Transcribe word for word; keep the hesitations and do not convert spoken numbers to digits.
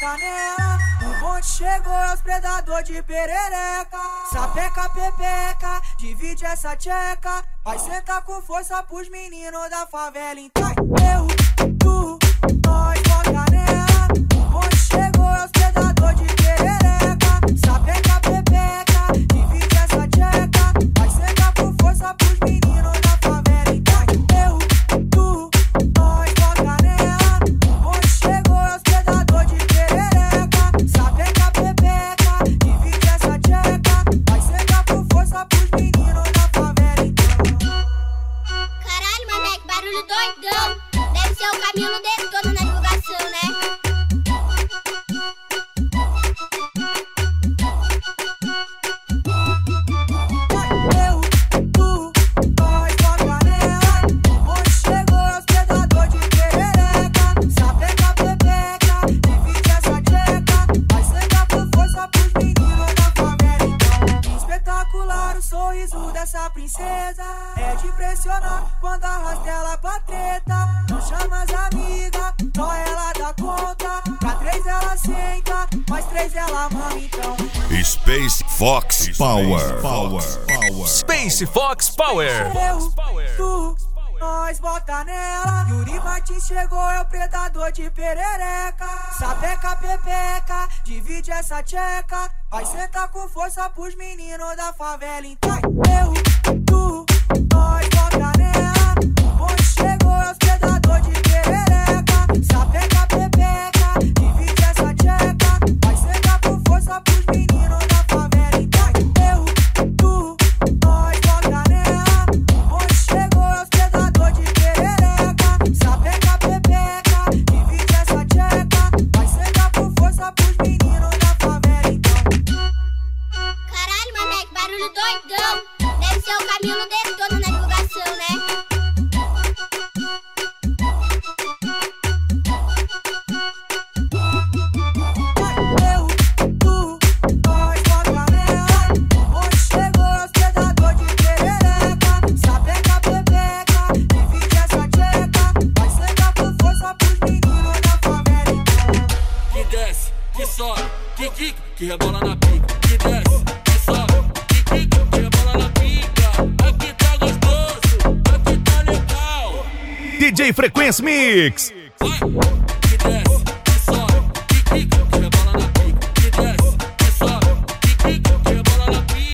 bota nela. O bonde chegou, é os predador de perereca. Sapeca, pepeca, divide essa tcheca. Vai sentar com força pros meninos da favela. Então eu, tu, nós bota nela. O bonde chegou, é os predador de perereca. Sapeca, pepeca, divide essa tcheca. Vai sentar com força pros meninos da favela. Então eu, tu, nós bota nela. O bonde chegou, é os predador de perereca. Sapeca, pepeca, divide essa tcheca. Vai sentar com força pros meninos da favela. Caralho, moleque, barulho doidão. Deve ser o Camilo Detona na divulgação, né? Eu, tu, nós bota nela. Onde chegou os predador de perereca. Sapeca, pepeca, divide essa tcheca. Vai sentar com força pros meninos da favela. Espetacular o sorriso dessa princesa. É de impressionar quando arrasta ela pra treta. Não chama as amigas, só ela dá conta. Pra três ela senta, mais três ela mama então. Space Fox Power. Power. Space Fox Power. Eu, tu, nós bota nela. Yuri Martins chegou, é o predador de perereca. Sapeca, pepeca, divide essa tcheca. Vai sentar com força pros meninos da favela. Então eu, tu, nós bota nela. Onde chegou, é os predador de perereca. Sapeca, pepeca, divide essa tcheca. Vai sentar com força pros meninos da favela. Então eu, tu, nós bota nela. Onde chegou, é os predador de perereca. Sapeca, pepeca, divide essa tcheca. Vai sentar com força pros meninos da favela. Então Caralho, moleque, barulho doidão. Deve ser o Camilo Detona na divulgação, né? eu, tu, nós bota nela. Onde chegou, é os predador de perereca. Sapeca, pepeca, divide essa tcheca. Vai sentar com força pros meninos da favela. Que desce, que sobe, que quica, que rebola na pica. Que desce, que sobe, que quica, que rebola na pica. Aqui tá gostoso, aqui tá legal. D J Frequência Mix. Vai, que desce,